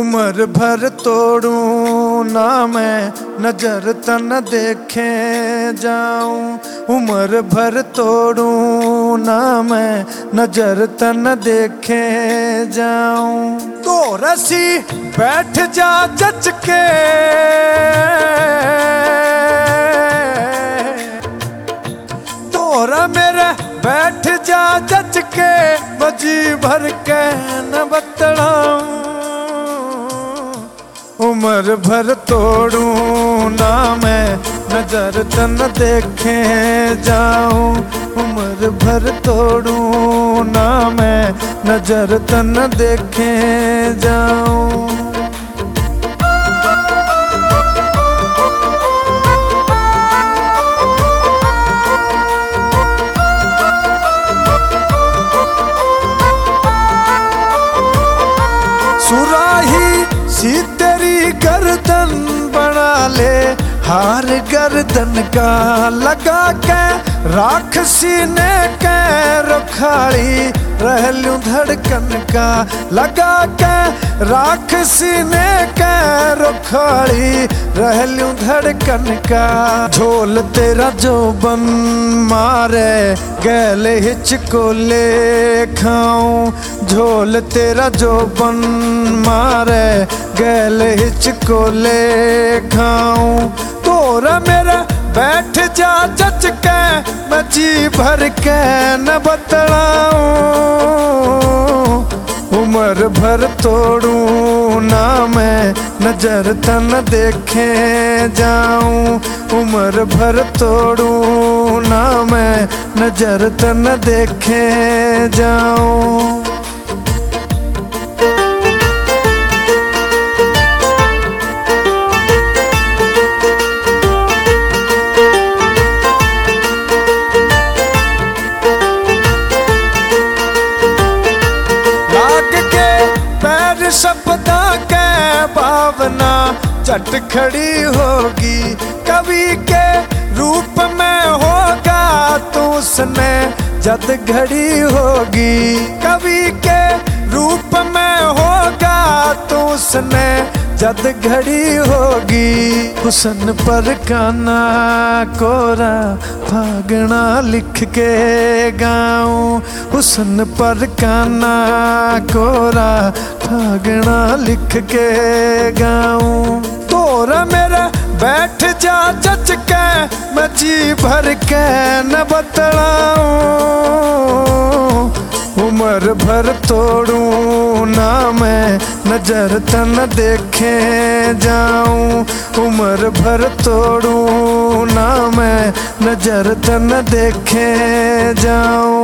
उम्र भर तोड़ूं ना मैं, नजर तन देखे जाऊं। उम्र भर तोड़ूं ना मैं, नजर तन देखे जाऊं। तो रसी बैठ जा जच के, तोरा मेरे बैठ जा जच के, बजी भर के न बतलाऊं। उम्र भर तोड़ूं ना मैं, नजर तन देखे जाऊं। उम्र भर तोड़ूं ना मैं, नजर तन देखे जाऊं। सुराही सी तेरी गर्दन बना ले, हार गर्दन का लगा के, राख सीने के रुखाड़ी रहलूं धड़कन का लगा के, राख सीने के रुखाड़ी रहलूं धड़कन का। झोल तेरा जो बन मारे गैल हिचको ले खाऊं। झोल तेरा जो बन मारे गैल हिचको ले खाऊं। तोरा मेरा बैठ जा जच के, मैं जी भर के न बतलाऊं। उम्र भर तोड़ूं ना मैं, नजर तन देखे जाऊं। उम्र भर तोड़ूं ना मैं, नजर तन देखे जाऊं। शब्दा के भावना झट खड़ी होगी, कवि के रूप में होगा तू स्नेह जद घड़ी होगी। कवि के रूप में होगा तू स्नेह जद घड़ी होगी। हुसन पर काना कोरा फागना लिख के गाऊं। हुसन पर काना कोरा फागना लिख के गाऊं। तोरा मेरा बैठ जा जच के, मैं जी भर के न बतलाऊं। उम्र भर तोड़ूं ना मैं, नजर तन देखे जाऊं। उम्र भर तोड़ूं ना मैं, नजर तन देखे जाऊं।